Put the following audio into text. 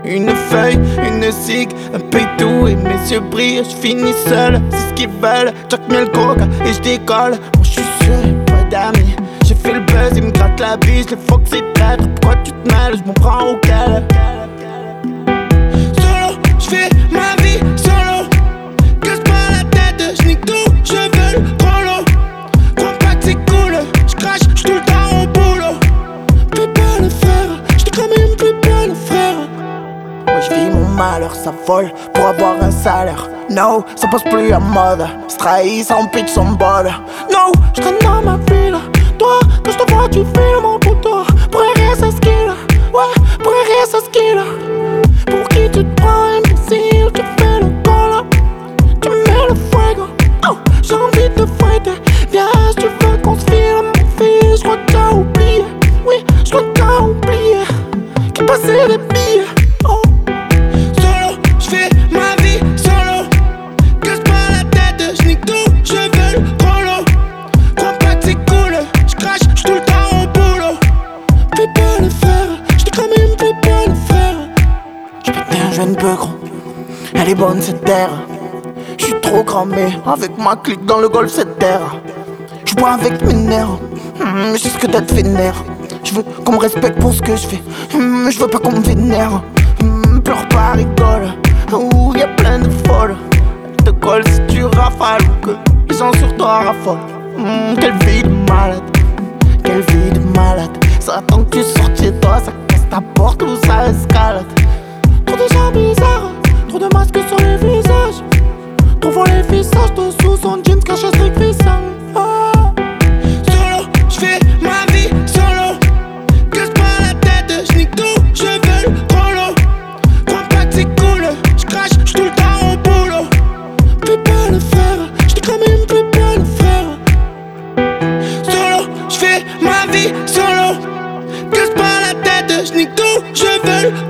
Une feuille, une cig, un pétou et mes yeux brillent. Je finis seul, c'est ce qu'ils veulent. Jack miel coca et je décolle. Moi je suis sûr, pas d'amis. J'ai fait le buzz, ils me grattent la bise. Les fuck c'est traître, pourquoi tu te mêles? Je m'en prends au calme. Solo, je fais ma vie solo. Casse pas la tête, je nique tout, je veux le prolo. Crois pas que c'est cool, je crache, je tout le temps au boulot. Fais pas le frère, je te crame et me fais pas le frère. Moi je vis mon malheur, ça vole pour avoir un salaire. No, ça passe plus à mode. Se trahit, ça empile son bol. No, je traîne dans ma ville. Toi, quand je te vois, tu filmes mon poteau. Pour rire, ça skill. Ouais, pour rire, ça skill. Pour qui tu te prends, imbécile? Tu fais le col. Tu mets le fuego. Oh, j'ai envie de fouetter. Viens, si tu veux qu'on se file, mon fils. Je crois que t'as oublié. Oui, je crois que t'as oublié. Qui passait les billets. Oh. Solo, je fais ma vie solo. Casse pas la tête, je nique tout, je veux le prolo. Crois pas que c'est cool, je crache, je tout le temps au boulot. Fais pas le frère, je te crame et me fais pas le frère. J'pétais un jeune peu gros, elle est bonne cette terre. J'suis trop cramé, avec ma clique dans le golf cette terre. J'bois avec mes nerfs, je sais ce que d'être vénère. J'veux qu'on me respecte pour ce que j'fais, j'veux pas qu'on me vénère. Pleure pas, rigole, ouh y'a plein de folles. Te colle si tu rafales ou que les gens sur toi raffolent. Quelle vie de malade, quelle vie de malade. Ça attend que tu sortes chez toi, ça casse ta porte ou ça escalade. Trop de gens bizarres, trop de masques sur les visages. Trop fort les visages de sous son jeans cache un strict vissant. Solo, j'fais ma vie solo. Casse pas la tête, j'nique tout, je veux le prolo. Crois pas que c'est cool, j'crache, j'suis tout le temps au boulot. Fais pas le frère, j'te crame et me fais pas le frère. Solo, j'fais ma vie solo. Casse pas la tête, j'nique tout, je veux le